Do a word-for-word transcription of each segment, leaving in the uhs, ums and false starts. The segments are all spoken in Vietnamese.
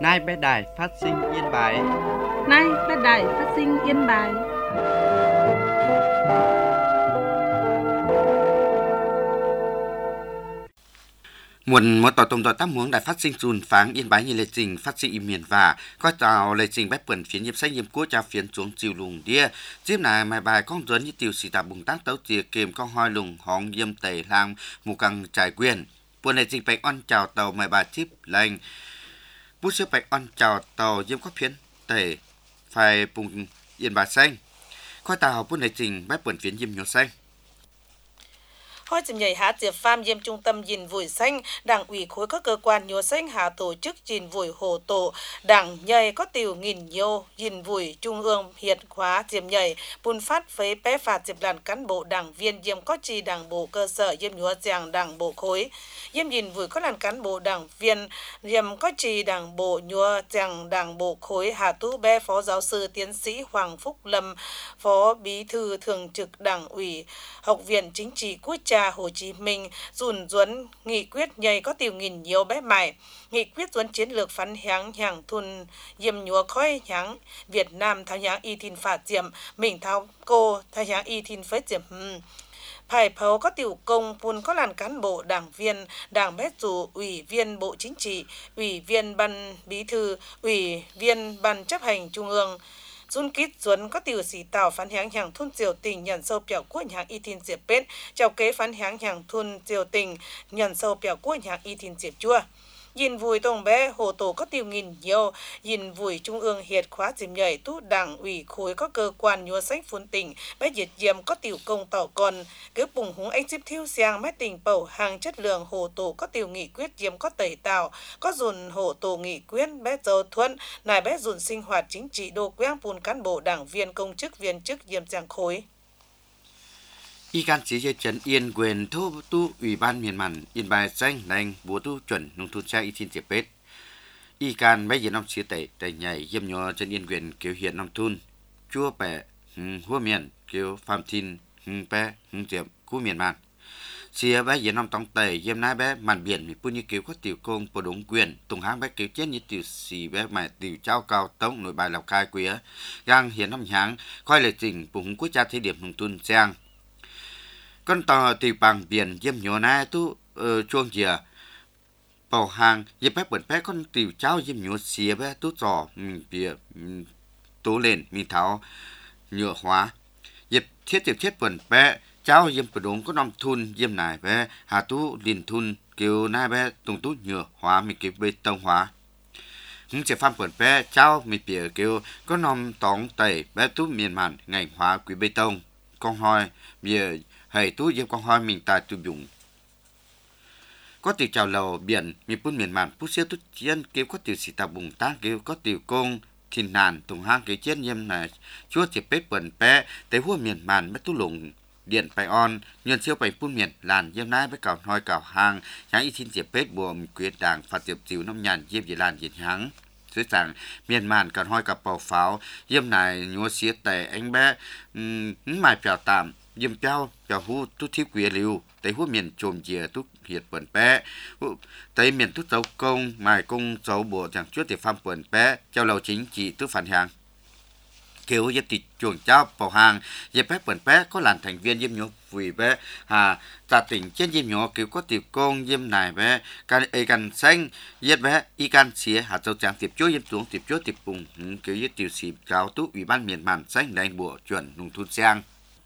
Nay bé đài phát sinh Yên Bái. Nay bé đài phát sinh Yên Bái. Muộn một tàu tông tàu tác muốn đài phát sinh dùn pháng Yên Bái như lệ trình phát sinh im miền và có tàu lệ trình bếp quần phiến nhiệm sách nhiệm quốc cho phiến xuống chiều lùng đia tiếp này mai bài con dẫn như tiểu sĩ tạp bùng tác tấu chìa kềm con hoi lùng hóng yêm tẩy lang mù căng trải quyền buồn lệ trình bạch on chào tàu mai bài tiếp lành bút xếp bạch on chào tàu yêm có phiến tẩy phải bùng Yên Bái xanh có tàu buồn lệ trình bếp quần phiến yêm nhiều xanh. Hoi chìm nhảy há diệp pham yêm trung tâm gìn vùi xanh, đảng ủy khối các cơ quan nhúa xanh hà tổ chức gìn vùi hồ tổ, đảng nhảy có tiểu nghìn nhiều gìn vùi trung ương hiệt khóa diệp nhảy, bùn phát phế bé phạt diệp làn cán bộ đảng viên yêm có trì đảng bộ cơ sở yêm nhúa giang đảng bộ khối, yêm gìn vùi có làn cán bộ đảng viên yêm có trì đảng bộ nhúa giang đảng bộ khối hà tú bé phó giáo sư tiến sĩ Hoàng Phúc Lâm, phó bí thư thường trực đảng ủy học viện chính trị quốc gia Hồ Chí Minh dùn duấn nghị quyết nhảy có tiểu nghìn nhiều bé mải nghị quyết duấn chiến lược phán háng hàng thun yêm nhúa khói háng Việt Nam thao háng y thìn phạt diệm mình thao cô thao háng y thìn phết diệm phải phấu có tiểu công phun có làn cán bộ đảng viên đảng bé dù ủy viên bộ chính trị ủy viên ban bí thư ủy viên ban chấp hành trung ương Dun kít duấn có tiểu sĩ tàu phán háng hàng thun diều tình nhận sâu biểu của hàng y thìn diệp bết chào kế phán háng hàng thun diều tình nhận sâu biểu của hàng y thìn diệp chua nhìn vùi tông bé hồ tổ có tiêu nghìn nhiều nhìn vùi trung ương hiệt khóa dìm nhảy tú đảng ủy khối có cơ quan nhúa sách phun tỉnh bé diệt diệm có tiểu công tàu còn cứ bùng húng anh xếp thiêu xiang mét tình bầu hàng chất lượng hồ tổ có tiểu nghị quyết diệm có tẩy tàu có dùn hồ tổ nghị quyết bé dầu thuận nài bé dùn sinh hoạt chính trị đô quang phun cán bộ đảng viên công chức viên chức diệm giang khối. Y can chỉ cho trấn Yên quyền thu tu ủy ban miền mặn Yên Bái xanh đành bố tu chuẩn nông thôn xe y thiên diệp bết y can mấy giờ năm xưa tệ tệ nhảy yêm nhọ trấn Yên quyền kiểu hiện nông thôn chua bẻ hua miền kiểu phạm thiên bé diệp cú miền mặn xưa bé giờ năm tông tệ yêm nái bé màn biển mi pun như kiểu có tiểu công bộ đúng quyền tùng háng bé kiểu chết như tiểu xì bé mẹ tiểu trao cao tống nội bài lào cai quía gang hiện năm háng coi lệ trình bùng quốc gia thế điểm nông thôn giang con tàu từ bằng biển yêm nhỏ na tu chuông dìa bảo hàng yêm bé bẩn bé con tiểu cháu yêm nhỏ xìa bé tu trò mình bìa tú lên mình tháo nhựa hóa yêm thiết tiệp thiết bẩn bé cháu yêm bẩn đúng có năm thun yêm này bé hà tu liền thun kêu na bé tung tú nhựa hóa mình kêu bê tông hóa hứng sẽ phan bẩn bé cháu mình bìa kêu có năm tóng tẩy bé tu miền mặn ngành hóa quý bê tông con hoi bìa hay tú yếm con hoi mình tài tu dùng có tiểu chào lầu biển mi pun miền mạn put xếp tu chiến kêu có tiểu sĩ tà bùng tác kêu có tiểu công thìn nàn tùng hang kêu chiến yếm này chúa chỉ bếp bẩn bé tới hua miền mạn mất tu lủng điện bài on nhân siêu bài pun miền làn yếm nái với cào hoi cào hang sáng y xin chỉ bếp bùa quyết đảng phạt tiệp chiếu năm nhàn yếm gì làn diện háng dưới rằng miền mạn cào hoi cào bầu pháo yếm này nhúa xía tệ anh bé mài phèo tạm yếm piao piao hu tu thiếp quỷ liu tới hu miền trồm dìa tu hiệt bẩn bé tới miền tu dấu công mài công dấu bộ chẳng chút thì pham bẩn bé châu lầu chính trị tu phản hàng kêu yếm tịt chuồng cháu bảo hàng yếm bé bẩn bé có làn thành viên yếm nhổ vì bé hà ta tỉnh trên yếm nhổ kêu có tiểu công yếm này bé can e can xanh yếm bé y can xía hà châu chẳng tiệp chúa yếm xuống tiệp chúa tiệp bùng kêu yếm tiểu sĩ cáo tu ủy ban miền mạn xanh đánh bộ chuẩn nông thôn giang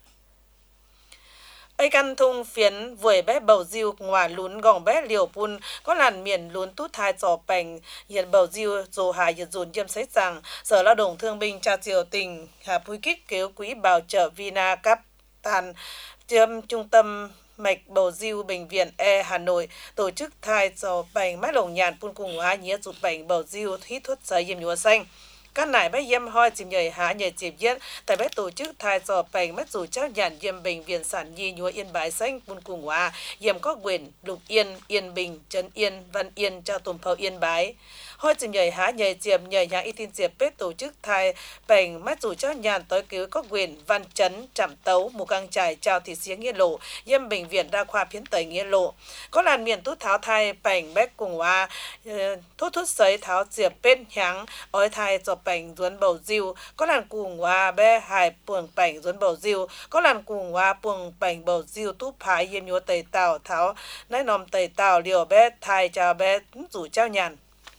ấy căn thung phiến vùi bé bầu diêu ngoài lún gòng bé liều pun có làn miền lún tút thai trò bành hiện bầu diêu dồ hài hiện dồn yêm sấy rằng sở lao động thương binh tra triều tỉnh hà pui kích kéo quỹ bảo trợ vina cấp tàn tiêm trung tâm mạch bầu diêu bệnh viện E Hà Nội tổ chức thai trò bành mát lồng nhàn pun cùng hóa nhía rụt bành bầu diêu hít thuốc sấy yêm nhúa xanh các nải bé yếm hoi chìm nhảy hạ nhảy chìm yết tại bé tổ chức thai dò bành mất dù chắc nhận yếm bệnh viện sản nhi nhúa Yên Bái xanh buôn cùng hòa yếm có quyền Lục Yên Yên Bình Trấn Yên Văn Yên cho tùm phao Yên Bái hoi chìm nhảy hạ nhảy chìm nhảy hạ y tin diệp bếp tổ chức thai bành mất dù chắc nhận tới cứu có quyền Văn Trấn Trạm Tấu Mù Căng Trải chào thị xía nghĩa lộ yếm bệnh viện đa khoa phiến tây nghĩa lộ có làn miền tút tháo thai bành bé cùng hòa thốt thốt sấy tháo diệp bên nháng ói thai dò bành duấn bầu diêu có làn cùng hòa bé hài buồng bành duấn bầu diêu có làn cùng hòa buồng bành bầu diêu túp phái yếm nhúa tây tàu tháo nái nòm tây tàu liều bé thai chào bé rủ trao nhàn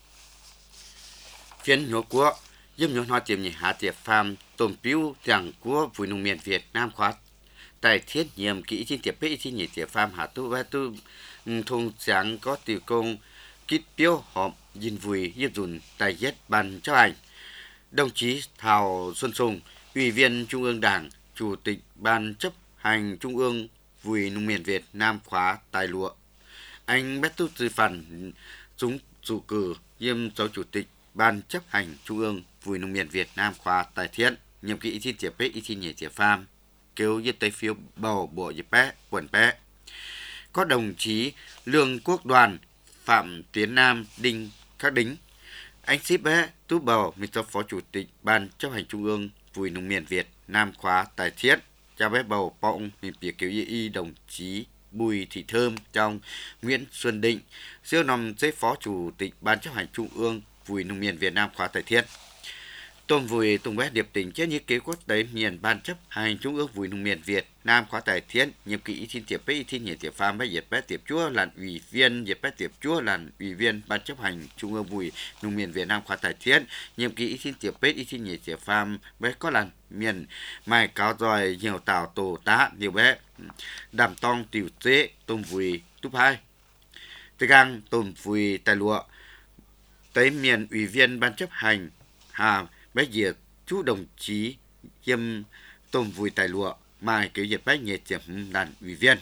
phiên nhúa của yếm nhúa hoa tiệm nhị hạ tiệp phàm tôm piu chẳng của vui nông miền Việt Nam khóa tại thiết nhiệm kỹ trên tiệp bế trên nhị tiệp phàm hạ tu và tu thùng sáng có tiểu công kít piu họp dinh vui yếm dùn tại yết ban cho ảnh đồng chí Thảo Xuân Sùng ủy viên Trung ương Đảng chủ tịch ban chấp hành Trung ương vui nông miền Việt Nam khóa tài lụa anh Bét Tu Tư Phản chúng chủ cử yếm phó chủ tịch ban chấp hành Trung ương vui nông miền Việt Nam khóa tài thiết nhiệm kỳ trên tiệp bế trên nhị tiệp phàm kêu yết tây phiếu bầu bộ yết bé quần bé có đồng chí Lương Quốc Đoàn Phạm Tiến Nam Đinh Khắc Đính anh ship bé tú bầu mình cho phó chủ tịch ban chấp hành Trung ương vui nông miền Việt Nam khóa tài thiết cha bé bầu bọng mình biệt kiểu y y đồng chí Bùi Thị Thơm trong Nguyễn Xuân Định siêu nằm giấy phó chủ tịch ban chấp hành Trung ương vui nông miền Việt Nam khóa tài thiết Tôm vui tung bé điệp tỉnh chết như kế quốc tế miền ban chấp hành Trung ương vui nông miền Việt Nam khóa tài thiết nhiệm kỳ thiên tiệp bế thiên nhị tiệp phàm bé diệt bé tiệp chúa là ủy viên diệt bé tiệp chúa là ủy viên ban chấp hành Trung ương vui nông miền Việt Nam khóa tài thiết nhiệm kỳ thiên tiệp bế thiên nhị tiệp phàm bé có là miền mai cáo rồi nhiều tàu tổ tá nhiều bé đàm tong tiểu tế tôm vui túp hai tây gang tôm vui tài lụa tới miền ủy viên ban chấp hành hà bé diệt chú đồng chí kiêm tôm vui tài lụa mai kiểu diệt bé nhẹ tiệp đàn ủy viên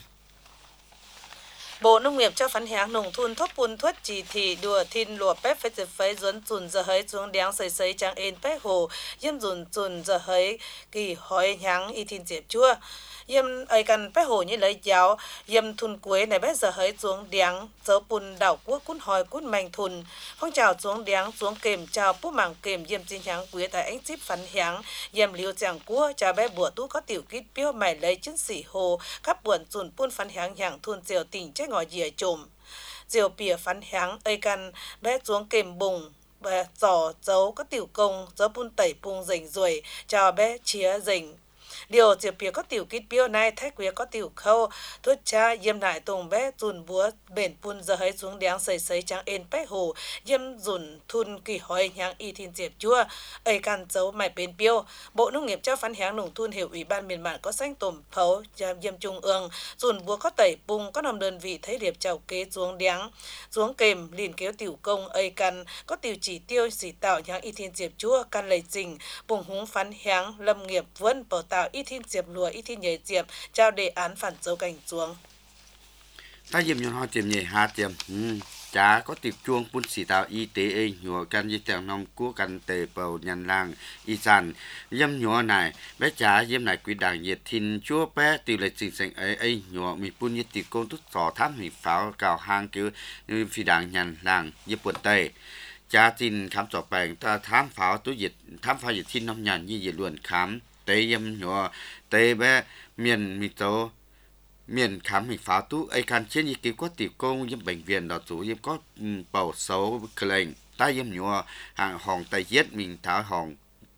Bộ Nông nghiệp cho phán háng nông thôn thốt bùn thuất chỉ thị đùa thìn lụa bếp phết dịp phấy duấn dùn giờ hấy xuống đéng xây xây trang ên bếp hồ yếm dùn dùn giờ hấy kỳ hói háng y thìn diệp chua yếm ấy cần bếp hồ như lấy giáo yếm thun cuối này bếp giờ hấy xuống đéng dấu bùn đảo quốc cún hói cún mảnh thun phong trào xuống đéng xuống kềm chào bút mảng kềm yếm chính háng quý tại anh ship phán háng yếm liêu chàng cua chào bếp bùa tú có tiểu kít piêu mày lấy chân sĩ hồ các buồn dùn bùn phán háng hạng thun diều tỉnh chết ngồi dìa trùm diều bìa phán háng ấy căn bé xuống kềm bùng bé giò dấu có tiểu công dấu bún tẩy bùng rình ruồi cho bé chía rình điều diệp bìa có tiểu kít biêu này thách quía có tiểu khâu thuốc cha yếm lại tùng bé dùn búa bền bún giờ hấy xuống đéng xây xây trắng ên bé hồ yếm dùn thun kỳ hói nhang y thìn diệp chua ấy căn dấu mày bền biêu Bộ Nông nghiệp cho phán háng nông thôn hiệu ủy ban miền mạn có xanh tùm phấu yếm trung ương dùn búa có tẩy bùng có nằm đơn vị thấy điệp chào kế xuống đéng xuống kềm liền kéo tiểu công ấy căn có tiểu chỉ tiêu xỉ tạo nhang y thìn diệp chua căn lầy trình bùng húng phán háng lâm nghiệp vươn bảo tạo y thìn diệp lùa y thìn nhảy diệp trao đề án phản dấu cảnh xuống ta diệm nhon hoa tiệm nhảy hạ tiệm chả có tiệp chuông phun xì tạo y tế ấy nhựa can di tèng nông của can tề bầu nhàn làng y sản yếm nhựa này bé chả yếm này quy đảng nhiệt thìn chúa bé từ lại trình sành ấy ấy nhựa mi phun nhiệt tiệp công tút sò thám hình pháo cào hang kiểu phi đảng nhàn làng yếm quần tề chả tin khám sọ bèn ta thám pháo túi nhiệt thám pháo nhiệt thìn nông nhàn như nhiệt luận khám tề yếm nhựa tề bé miền mi tố miền khám hình pháo tú ấy can trên như cứu có tiểu công yếm bệnh viện đào chủ yếm có bầu xấu kềnh ta yếm nhựa hàng hòn tay giết mình tháo hòn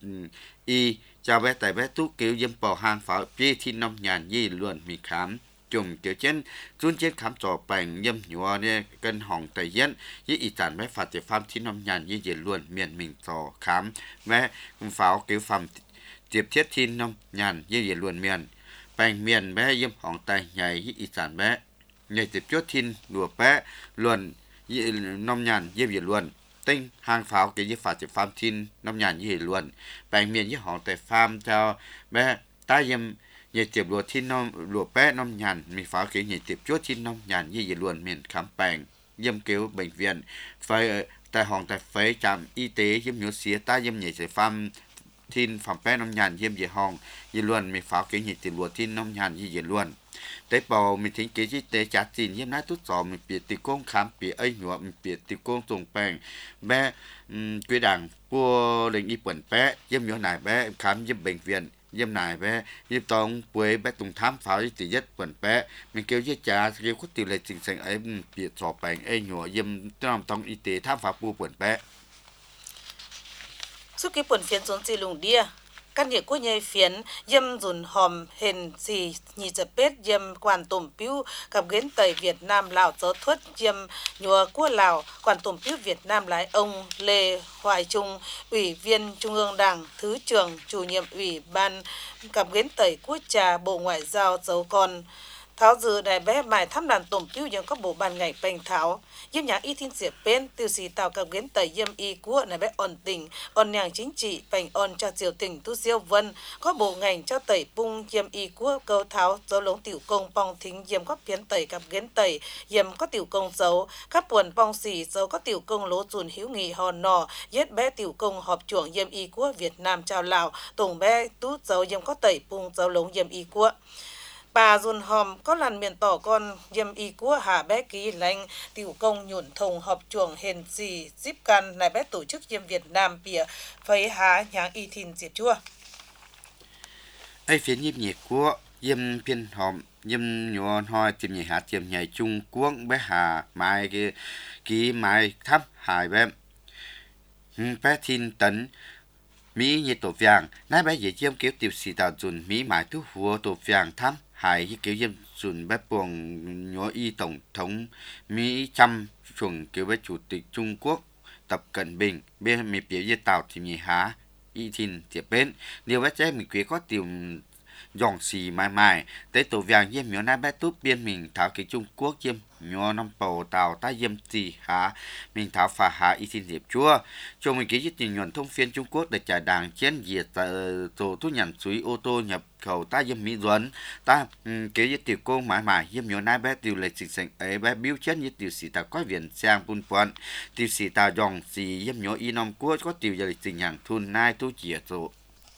y cho bé tay bé tú cứu yếm bầu hàng pháo bia thiên nông nhàn như luận mình khám chùm kiểu trên xuống trên khám trò bành yếm nhựa nè cân hòn tay giết với y sản bé phạt tiểu phàm thiên nông nhàn như diện luận miền mình trò khám bé pháo cứu phàm tiếp thiết thiên nông nhàn như diện luận miền bành miền bé yếm hòn tay nhảy y sản bé nhảy tiếp chốt thiên đùa bé luận nông nhàn yếm diện luận tinh hàng pháo cái yếm phạt tiểu phàm thiên nông nhàn như luận bành miền với hòn tay phàm theo bé ta yếm nhảy tiếp đùa thiên nông đùa bé nông nhàn mi pháo cái nhảy tiếp chốt thiên nông nhàn như diện luận miền khám bành yếm kêu bệnh viện phải tại hòn tại phế trạm y tế yếm nhớ xía ta yếm nhảy giải pham thiên phẩm bé nông nhàn yếm về hòn y luôn mi pháo kế nhị tiền lúa thiên nông nhàn y luôn tế bầu mình thính kế y tế trả tiền yếm nái tốt gió mình biệt tiền công khám biệt ấy nhọ mình biệt tiền công trồng bèn bé quy đảng của lệnh y quẩn bé yếm nhớ này bé khám yếm bệnh viện yếm này bé yếm tông quế bé tùng thám pháo y tỷ nhất quẩn bé mình kêu yếm trả kêu có tỷ lệ chính sách ấy biệt sọ bèn ấy nhọ yếm trong tông y tế thám pháo bu quẩn bé suốt cái buồn phiền xuống gì lùng đia căn nhà của nhai phiến yếm dùn hòm hình gì nhị giờ bết yếm quan tùm piu gặp gến tây Việt Nam Lào giáo thuật yếm nhùa của Lào quan tùm piu Việt Nam lái ông Lê Hoài Trung ủy viên Trung ương Đảng thứ trưởng chủ nhiệm ủy ban gặp gến tây quốc trà Bộ Ngoại giao dấu con tháo dự đại bé bài thăm đàn tùm piu những các bộ ban ngành bành tháo yếm nhạc y thiên diệp bên tiêu sĩ tạo gặp gến tây yếm y của này bé ổn tình ổn nhàng chính trị bành ổn cho triều tỉnh tu diêu vân có bộ ngành cho tẩy bung yếm y của câu tháo dấu lống tiểu công bong thính yếm có phiến tẩy gặp gến tẩy yếm có tiểu công dấu các buồn bong xỉ dấu có tiểu công lỗ dùn hiếu nghị hòn nò yết bé tiểu công họp chuộng yếm y của Việt Nam chào Lào tổng bé tút dấu yếm có tẩy bung dấu lống yếm y của bà dùn hòm có lần miền tỏ con yếm y của hà bé ký lãnh tiểu công nhuận thùng họp chuồng hền gì zip can này bé tổ chức yếm Việt Nam bìa phấy há nháng y thìn diệp chua ấy phiến yếm nhiệt của yếm phiên hòm yếm nhọn hoi tìm nhảy hạt tìm nhảy Trung Quốc bé hà mai cái ký mai thắp hải bé bé thiên tấn Mỹ nhiệt tổ vàng nãy bé dễ yếm kiểu tiểu sĩ tạo dùn Mỹ mãi thu hùa tổ vàng thăm hải kiểu yếm dùn bé buồng nhó y tổng thống Mỹ chăm chuồng kiểu bé chủ tịch Trung Quốc Tập Cận Bình bên mi biểu yết tạo thì nhảy há y thìn tiệp bên điều bé trẻ mình quý có tiểu dòng xì mãi mãi tới tổ vàng yếm nhó nãy bé tút biên mình thảo cái Trung Quốc yếm nhó năm bầu tàu ta yếm gì há mình thảo phá há y thìn diệp chua cho mình ký dịch nhuận thông phiên Trung Quốc để trả đảng chiến diệt tổ thu nhận suối ô tô nhập khẩu ta yếm Mỹ duẩn ta ký dịch tiểu công mãi mãi yếm nhó nãy bé tiểu lệ chính sách ấy bé biểu chiến như tiểu sĩ ta có viện sang bun pon tiểu sĩ ta dòng xì yếm nhó y năm quốc có tiểu lệ chính hàng thun nai tu chia tổ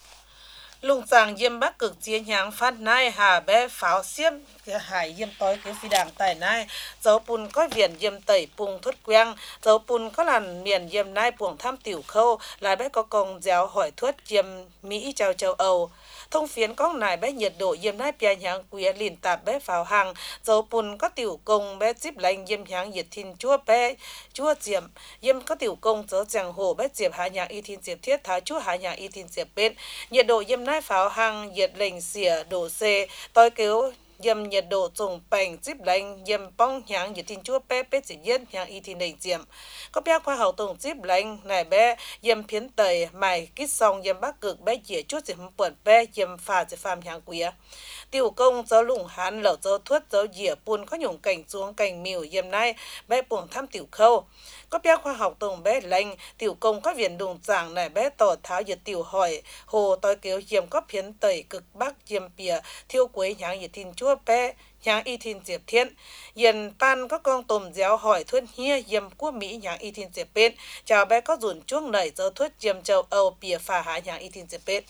lùng giang yếm bắc cực chiến nháng phát nai hà bé pháo xiêm hải yếm tối cái phi đảng tài nai dấu pun có viện yếm tẩy pung thốt quang dấu pun có làn miền yếm nai buồng tham tiểu khâu lại bé có công giáo hỏi thuất yếm Mỹ chào châu Âu thông phiến có nài bé nhiệt độ yếm nai bia nháng quía lìn tạp bé pháo hàng dấu pun có tiểu công bé zip lành yếm nháng nhiệt thìn chua bé chua diệm yếm có tiểu công dấu giang hồ bé diệp hạ nháng y thìn diệp thiết thái chua hạ nháng y thìn diệp bên nhiệt độ yếm nai pháo hàng nhiệt lệnh xỉa độ C tối kéo yếm nhiệt độ trùng bành zip lành yếm bong nháng nhiệt thìn chua bé bé chỉ yếm nháng y thìn đầy diệm có bé khoa học tổng zip lành này bé yếm phiến tẩy mày kít song yếm bắc cực bé dĩa chút diệp bẩn bé yếm pha diệp phàm nháng quía tiểu công giáo lùng hán lẩu giáo thuất giáo dĩa pun có nhung cảnh xuống cảnh miểu yếm nai bé buồng tham tiểu khâu có bé khoa học tổng bé lành tiểu công có viện đùng giảng này bé tỏ tháo nhiệt tiểu hỏi hồ tối kéo yếm có phiến tẩy cực bắc yếm bìa thiêu quấy nháng nhiệt thìn chua bé nháng y thìn diệp thiên yền pan có con tôm giáo hỏi thuất hia yếm của Mỹ nháng y thìn diệp bên chào bé có dùn chuông nảy giáo thuất yếm châu Âu bìa phá há nháng y thìn diệp bên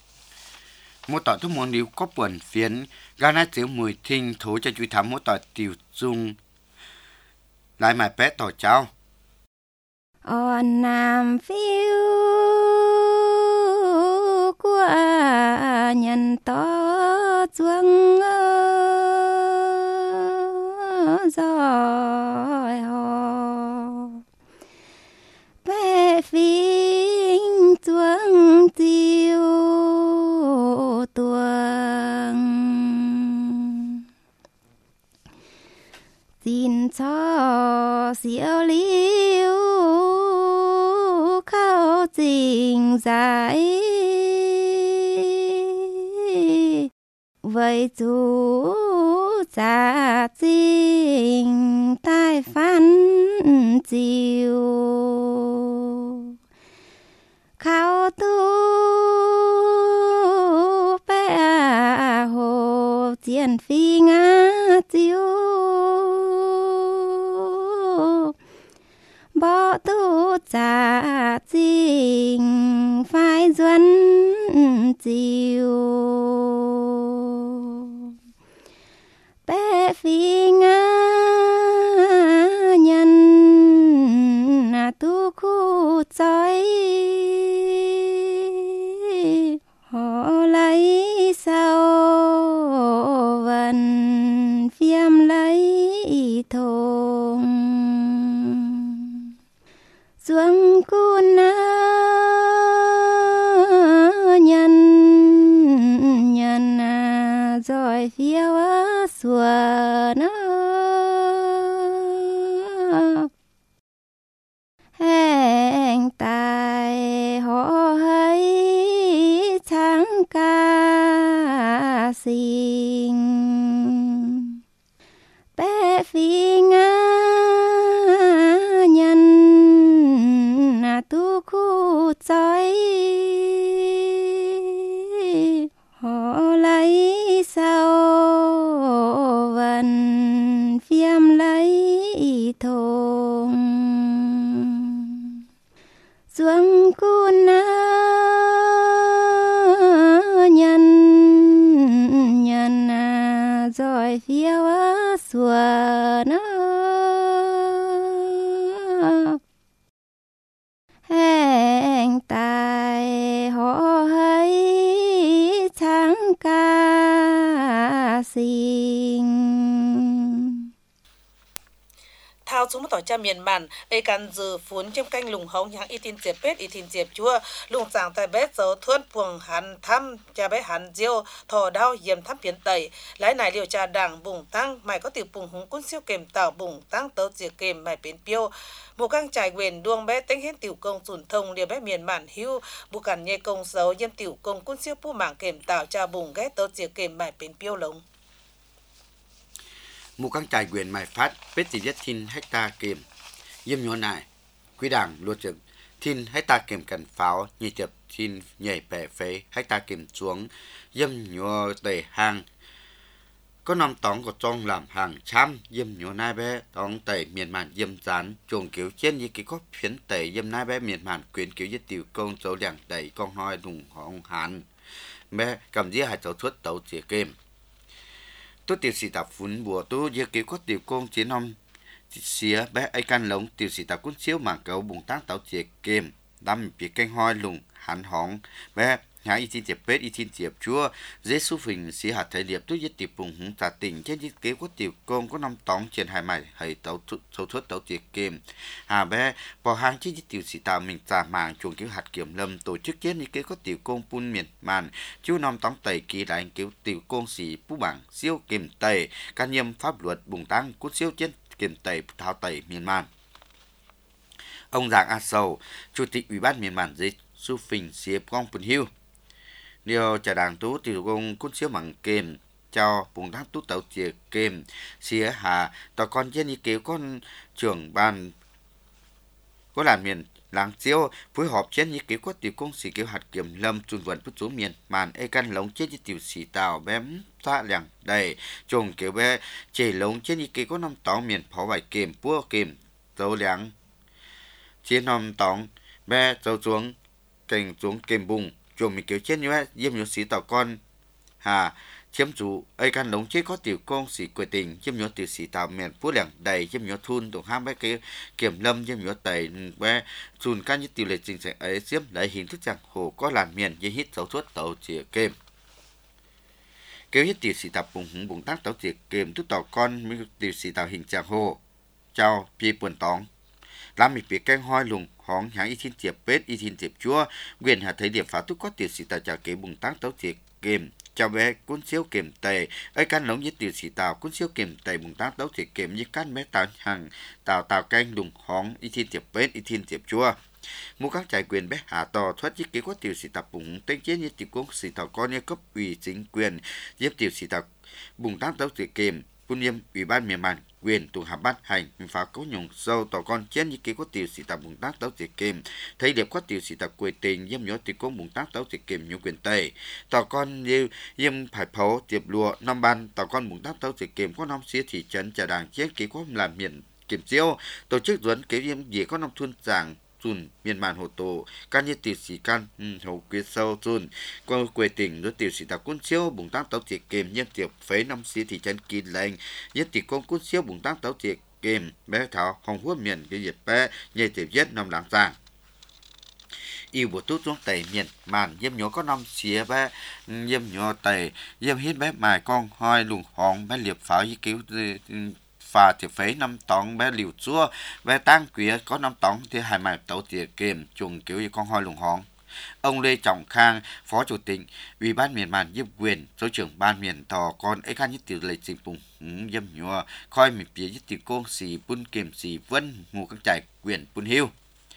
một tỏi thuốc món liu có buồn phiến gan nát tiểu mùi thinh thố cho chui thắm một tỏi tiểu dung lại mài bé tỏi cháo on nam phiêu của nhân to chuông rồi ho bé phinh chuông tiêu tuồng xin cho diệu liễu khâu trình giải với chú giả trình tai phán chiều khao tu bé hồ chiến phi ngã chiếu bỏ tu trả chính phải duân chiều bé phi nga nhân tu khu chói họ lấy sao vần phiêm lấy thùng xuống cun nhân nhân rồi phiêu xua nó hẹn tài họ hay tháng ca sinh bé phi nga nhân tu khu chói họ lấy sao vần phiêm lấy thùng xuống cun nhân nhân rồi phiêu xua nó hẹn tài họ hay tháng ca sinh thao chúng một tỏi cha miền màn ấy cần dự phun trong canh lùng hồng hàng y tin diệp bết y tin diệp chua lùng sàng tại bết dấu thuôn buồng hắn thăm cha bé hắn diêu thò đau yếm thăm phiến tẩy lái này liều trà đảng bùng tăng mày có tiểu bùng húng cún siêu kềm tạo bùng tăng tấu diệt kềm mày biến piêu một căng trải quyền đuông bé tính hết tiểu công sùn thông liều bé miền màn hưu bu cản nhẹ công dấu yếm tiểu công cún siêu pu mảng kềm tạo cha bùng ghét tấu diệt kềm mày biến piêu lồng một căn trại quyền mài phát bết chỉ nhất thiên hecta kềm yếm nhỏ này quý đảng luật trực thiên hecta kềm cần pháo nhị chập thiên nhảy bẻ phế hecta kềm xuống yếm nhỏ tề hàng có năm tóng của trong làm hàng trăm yếm nhỏ nai bé tóng tề miền màn yếm rán chuồng kiểu trên như cái có phiến tề yếm nai bé miền màn quyền kiểu nhất tiểu công dấu đảng đẩy con hoi đùng hong hàn bé cầm dĩa hai dấu xuất tấu chìa kềm tôi tiểu sĩ tập phun bùa tôi giờ kiểu có tiểu công chiến ông xía bé ai can lồng tiểu sĩ tập cuốn xíu mà cậu bùng tác tạo chè kem đâm bị canh hoi lùng hàn hỏng bé nhà y tin tiệp bết y tin tiệp chúa dễ su phình sĩ hạt thời điệp tôi giết tiểu bùng hùng tà tỉnh trên những kiểu có tiểu công có năm tóng trên hai mày hay tàu sâu thuốc tàu chè kem à bé bỏ hàng trên tiểu sĩ tập mình trả màng chuồng kiểu hạt kiểm lâm tổ chức trên những kiểu có tiểu công pun miền màn chú năm tóng tẩy kỳ đại kiểu tiểu công sĩ phú bảng siêu kiểm tẩy can nhiệm pháp luật bùng tăng cút siêu trên kiểm tẩy thao tẩy miền màn ông Giàng A Sầu chủ tịch ủy ban miền màn dưới su phình xếp con phun hiu điều trả đảng tú tiểu công cút siêu bằng kềm cho bùng tăng tú tàu chìa kềm xía hà tàu con trên những kiểu con trưởng ban có làm miền làng chiêu phối hợp trên những kiểu có tiểu công sĩ kiểu hạt kiểm lâm trung vận bút số miền màn e căn lống trên những tiểu sĩ tàu bém xa làng đầy trồng kiểu bé chè lống trên những kiểu có năm tàu miền phó bài kềm pua kềm dấu làng trên năm tàu bé dấu xuống cành xuống kềm bùng trồng mình kiểu trên như vậy diêm nhiều sĩ tàu con hà chiếm chủ ai căn lống chế có tiểu công sĩ quê tình chiếm nhỏ tiểu sĩ tạo miền phú làng đầy chiếm nhỏ thun tổng ham bé cái kiểm lâm chiếm nhỏ tẩy bé chùn can như tiểu lệ trình sẽ ấy chiếm lấy hình thức rằng hồ có làm miền như hít dấu suốt tàu chìa kềm kêu hít tiểu sĩ tạo bùng hùng bùng tác tàu chìa kềm tức tàu con mới tiểu sĩ tạo hình trạng hồ chào pi buồn tóng làm mình bị canh hoi lùng hóng nháng y thiên tiệp bết y thiên tiệp chúa quyền hạ thấy điểm phá tức có tiểu sĩ tạo trả kế bùng tác tàu chìa kềm chào bé cuốn siêu kiểm tề ấy căn lống như tiểu sĩ tàu cuốn siêu kiểm tề bùng tác đấu thể kiểm như căn bé tàu hàng tàu tàu canh đùng hóng y thiên tiệp bết y thiên tiệp chua mua các trại quyền bé hạ tò thoát chiếc kế có tiểu sĩ tập bùng tên chế như tiểu công sĩ tàu con như cấp ủy chính quyền giúp tiểu sĩ tàu bùng tác đấu thể kiểm quân nghiêm ủy ban miền màn quyền tụ họp ban hành phá cấu nhung sâu tàu con trên như kế có tiểu sĩ tập bùng tác đấu thể kiểm thấy đẹp có tiểu sĩ tập quyền tình dâm nhỏ tiểu công bùng tác đấu thể kiểm nhiều quyền tề tàu con như dâm phải phấu tiệp lùa năm ban tàu con bùng tác đấu thể kiểm có năm xía thị trấn trà đàng trên kế có làm miền kiểm chiếu tổ chức duẩn kế yếm gì có nông thôn giảng chun miền màn hồ tổ can như tiểu sĩ can hồ quyết sâu chun qua quê tỉnh đối tiểu sĩ tập quân siêu bùng tăng tàu tiệc kèm nhân tiệc phế năm sĩ thị trấn kỳ lệnh nhất tiệc công quân siêu bùng tăng tàu tiệc kèm bé thảo hồng quốc miền cái diệt bé nhảy tiệc giết năm láng giang yêu bộ tốt xuống tẩy miền màn yếm nhỏ có năm xía bé yếm nhỏ tẩy yếm hết bé mài con hoi lùng hòn bé liệp pháo y cứu và thì phế năm tòng bé liều chua bé tăng quía có năm tòng thì hai mài tàu tiệc kèm chuồng kiểu như con hoi lùng hòn. Ông Lê Trọng Khang, Phó Chủ tịch Ủy ban miền Màn Diêm Quyền, Số trưởng Ban miền Thọ con ấy khăn nhất tiểu lệ trình bùng dâm nhua khoi miền phía nhất tiểu công xì bún kèm xì vân ngủ các trại quyền bún hiu.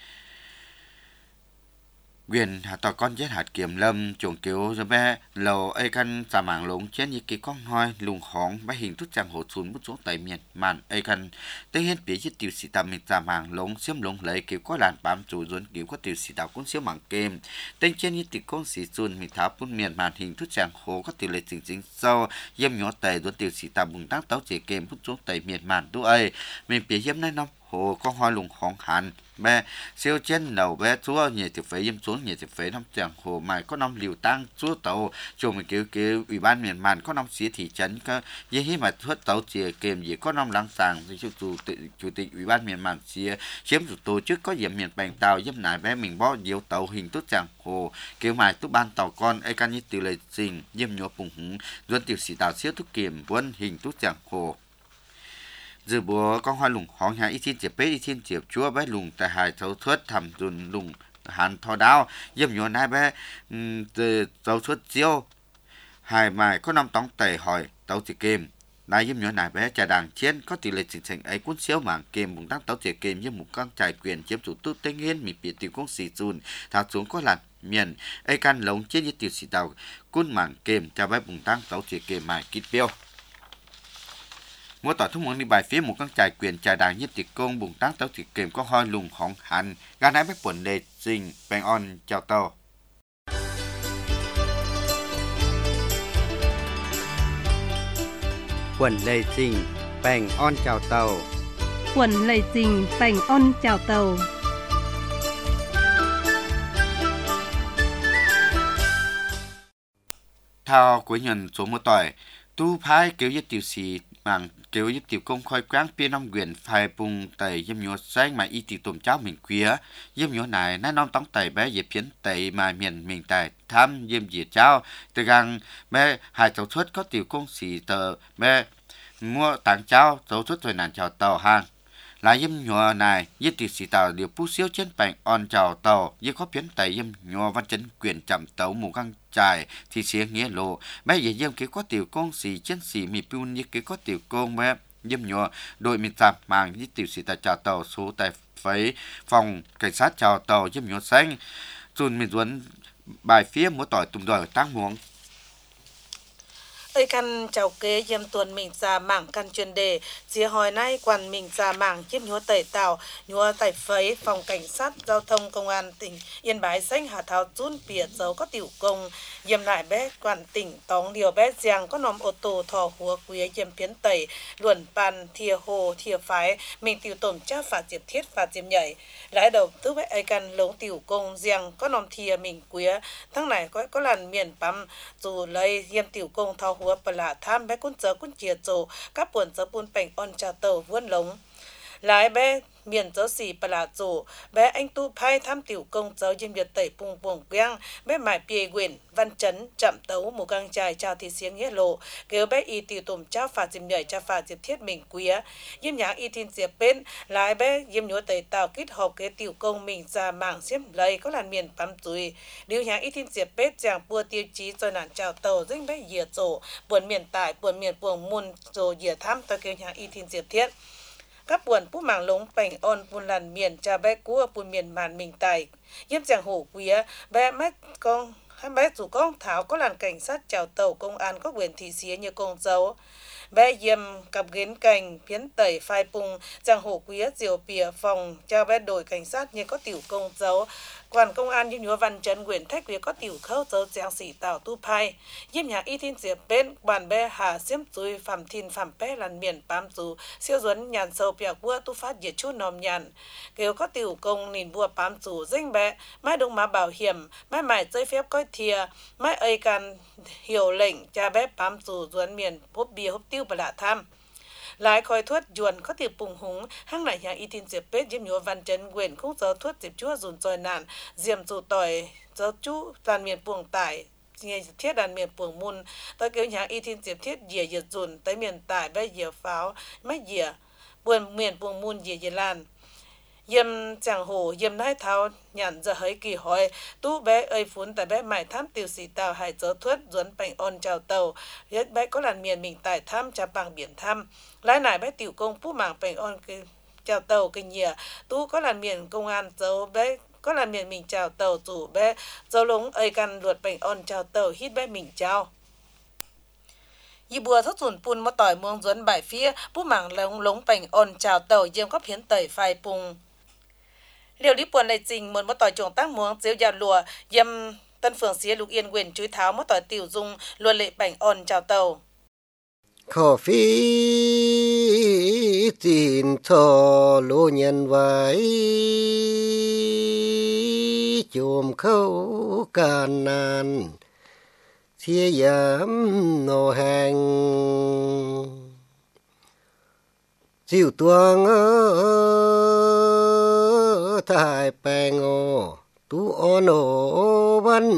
Quyền hạt tò con chết hạt kiểm lâm chuồng kiểu rồi bé lầu ấy khăn xà mảng lống chết như cái con hoi lùng hóng bé hình thức trang hồ xuống bút xuống tại miền màn ấy khăn tới hết phía nhất tiểu sĩ tạm mình xà mảng lống xiêm lống lấy kiểu có làn bám chủ dốn kiểu có tiểu sĩ tạo cũng xiêm mảng kèm tên trên như tiểu con sĩ xuân mình tháo bút miền màn hình thức trang hồ có tiểu lệ chính chính sau yếm nhỏ tề dốn tiểu sĩ tạm bùng tác táo chỉ kèm bút xuống tại miền màn tu ấy mình phía yếm này năm hồ có hoa lùng hóng hẳn bé siêu trên đầu bé chúa nhẹ thì phải yếm xuống nhẹ thì phải năm chẳng hồ mài có năm liều tăng chúa tàu chùa mình kêu kêu ủy ban miền màn có năm xía thị trấn có như thế mà thuốc tàu chìa kèm gì có năm láng sàng thì chủ tịch chủ tịch ủy ban miền màn xía chiếm chủ tổ chức có điểm miền bành tàu giúp nải bé mình bó nhiều tàu hình tốt chẳng hồ kêu mài tốt ban tàu con ai can như từ lời trình yếm nhỏ bùng hứng duân tiểu sĩ tàu xía thuốc kiểm quân hình tốt chẳng hồ dự bữa con hoa lùng hóng nhà ít thiên chiệp bế ít thiên chiệp chúa bé lùng tại hải thấu thuất thầm dùn lùng hàn thò đao dâm nhỏ nai bé từ thấu thuất chiêu hải mài có năm tóng tẩy hỏi tàu chỉ kềm nai dâm nhỏ nai bé trà đàng chiến có tỷ lệ trình thành ấy cuốn xéo mảng kềm bùng tăng tàu chỉ kềm như một con trải quyền chiếm chủ tư tây nghiên mì biệt tiểu công xì dùn thả xuống có làn miền ấy can lống chết như tiểu xì tàu cuốn mảng kềm cho bé bùng tăng tàu chỉ kềm mài kít biêu mỗi tỏi thúc muốn đi bài phía một con trại quyền trại đàng nhất tiệc công bùng tác tàu tiệc kèm có hoi lùng hóng hẳn gan ái bách quần đề trình bèn on chào tàu quần đề trình bèn on chào tàu quần lầy trình bèn on chào tàu thao cuối nhận số một tỏi tu phái kiểu nhất tiểu sĩ mảng kiểu giúp tiểu công khoi quán pia năm quyền phai bùng tẩy dâm nhúa sáng mà y tiểu tôm cháo mình quía dâm nhúa này nó non tống tẩy bé dẹp phiến tẩy mà miền mình tài tham dâm dìa cháo từ gang bé hai tàu suất có tiểu công xì tờ bé mua tảng cháo tàu suất rồi nàn chào tàu hàng là dâm nhúa này giúp tiểu sĩ tàu điều pu xíu trên bành on chào tàu giúp có phiến tẩy dâm nhúa văn chấn quyền chậm tàu mù găng trải thì sẽ nghĩa lộ bé giờ dâm cái có tiểu công xì trên xì mì pun như cái có tiểu công bé dâm nhúa đội mình tạm màng với tiểu sĩ tại chào tàu số tại phấy phòng cảnh sát chào tàu dâm nhúa xanh chun mình duẩn bài phía múa tỏi tùng đòi tăng muống ơi căn chào kế yếm tuần mình ra mảng căn chuyên đề chia hồi nay quan mình ra mảng chiếc nhúa tẩy tàu nhúa tẩy phấy phòng cảnh sát giao thông công an tỉnh Yên Bái xanh hà tháo run bìa dấu có tiểu công yếm lại bé quan tỉnh tóng điều bé giang có nòm ô tô thò húa quía yếm phiến tẩy luận bàn thìa hồ thìa phái mình tiểu tổm cha phạt diệp thiết phạt diệp nhảy lái đầu tư bé ơi căn lống tiểu công giang có nòm thìa mình quía thằng này có có làn miền bắm dù lấy yếm tiểu công thò húa bờ lạ tham bé quân giờ quân chia chỗ các buồn giờ buôn bèn on trà tàu vươn lống lái bé miền giờ xì bờ lạ chỗ bé anh tu phai tham tiểu công giờ diêm việt tẩy bùng bùng quang bé mải bìa quyền văn chấn chậm tấu một gang trài chào thì xiếng nghĩa lộ kêu bé y tiểu tùm trao phạt diêm nhảy trao phạt diệp thiết mình quía diêm nhãng y tin diệp bên lái bé diêm nhúa tẩy tàu kết hợp cái tiểu công mình ra mảng xiêm lấy có làn miền bám túi điều nhãng y tin diệp bên chàng bua tiêu chí rồi nản chào tàu dính bé dìa chỗ buồn miền tải buồn miền buồn muôn rồi dìa tham tới kêu nhãng y tin diệp thiết các buồn phú mảng lống bành on buồn làn miền cha bé cua buồn miền màn mình tài yếm chàng hổ quía bé mắt con hai bé chủ công tháo có làn cảnh sát chào tàu công an có quyền thị xía như công dấu bé yếm cặp ghến cành phiến tẩy phai pung chàng hổ quía diều bìa phòng cho bé đội cảnh sát như có tiểu công dấu Quan công an Yêm Nhúa Văn Trấn Nguyễn Thách Việt có tiểu khâu dấu giang sĩ tạo tu pai Yêm nhà y thiên diệp bên bàn bè hà xiêm chui phạm thiên phạm bè làn miền bám dù siêu duấn nhàn sâu bèo bua tu phát diệt chút nòm nhàn kêu có tiểu công nìn bua bám dù danh bè mai đông má bảo hiểm mai mải dây phép coi thìa mai ơi can hiểu lệnh cha bé bám dù duấn miền hốp bia hốp tiêu và lạ tham lại khói thuốc juồn có tiệp bùng húng hăng lại nhà y tin diệp bết Yêm Nhúa Văn Trấn quyền khung giờ thuốc diệp chúa dùn tròi nạn diệm dù tỏi giờ chú đàn miền buồng tải nghe thiết đàn miền buồng mun tới kêu nhà y tin diệp thiết dìa dìa dùn tới miền tải bé dìa pháo mấy dìa buồn miền buồng mun dìa dìa lan Yêm chẳng hồ yêm nái thao nhàn giờ hấy kỳ hỏi tú bé ơi phún tại bé mải tham tiêu sĩ tàu hải dỡ thuất duấn bành ôn chào tàu yết bé có làn miền mình tại tham cha bằng biển tham lái nải bé tiểu công phú mảng bành ôn chào tàu kinh nhìa tú có làn miền công an dấu bé có làn miền mình chào tàu rủ bé dấu lúng ơi căn luật bành ôn chào tàu hít bé mình chào y bùa thất dùn pun mà tỏi muông duấn bài phía phú mảng lống lống bành ôn chào tàu yêm có phiến tẩy phai pung liệu lý buồn lại trình muốn một tỏi trồng tác muống diếu già lùa yêm tân phường xía lục yên quyền chuối tháo một tỏi tiểu dung luôn lệ bảnh ôn chào tàu khổ phí tin thọ lô nhân vải chùm khâu càn nàn chia giảm nô hành chịu tuang thái bèng ô tu ôn ô văn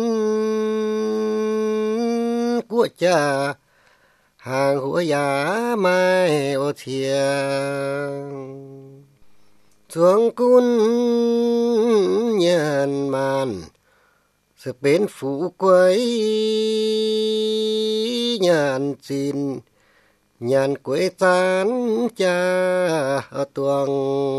của cha hàng của giá mai ô thiêng xuống cún nhân màn sự bên phủ quấy nhàn xin nhàn quê tán cha tuồng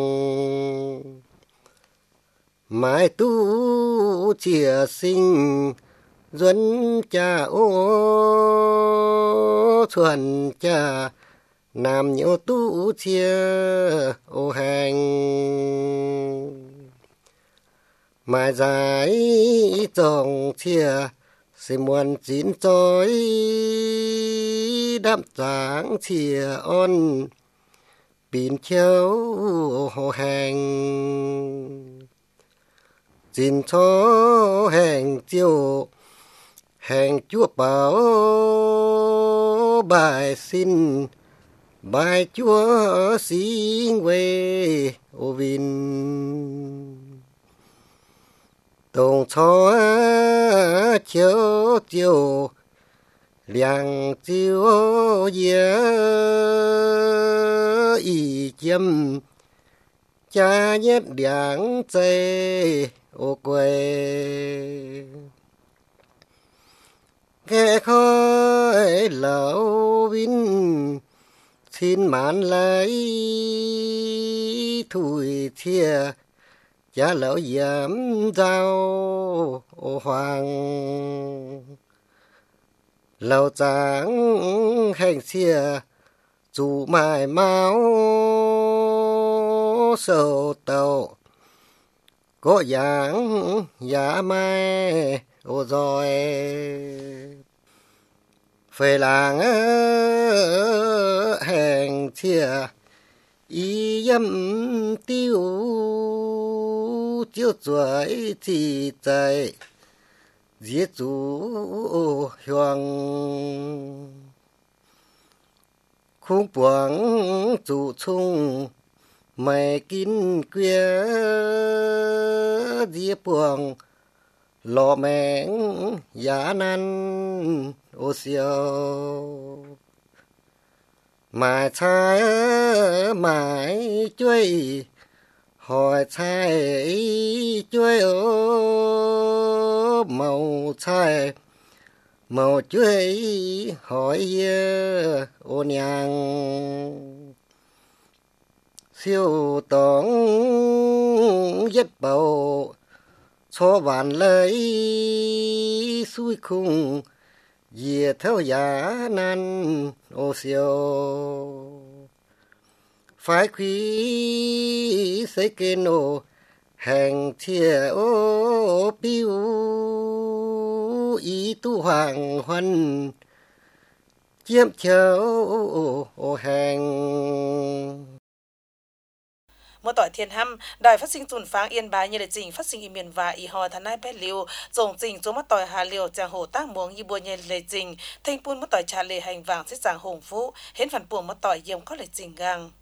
mãi tu chia sinh duấn cha ô thuần cha nam nhiêu tu chia ô hành mãi dài trồng chia sẽ muốn chín chói đám tráng chia on pin chéo hồ hành chín chó hành chiều hành chúa bảo bài xin bài chúa xin về ô vin tổng chó chiếu chiều liang chiếu dễ ý châm cha nhất điang chê ô quê nghe khói lão vinh xin mãn lấy thùi thia cha lão giảm giao ô hoàng lão tráng hành xia chủ mài máu sầu tàu có dáng giá mai ô rồi phải làng hàng thia ý dâm tiêu chiếu chuối thì chạy giết chủ hoàng khung buông chủ chung mày kín quê giết buông lò mèng giá năn ô siêu mà trái mãi chuối hỏi trái chuối ô màu trái màu chuối hỏi ô nhang siêu tổng nhất bầu cho vạn lấy suy khung dìa theo giá nan ô siêu phải quý xây kê nô hàng chia ô piu ý tu hoàng huân chiếm châu hàng. Một tỏi thiên hăm, đài phát sinh tuần pháng Yên Bái như lệ trình phát sinh y miền và y hò thán nai bét liu, dòng trình số một tỏi hà liều chàng hồ tác muống y bùa như lệ trình, thanh pun một tỏi trà lệ hành vàng xích giảng hùng vũ, hến phản buồng một tỏi yếm có lệ trình gang.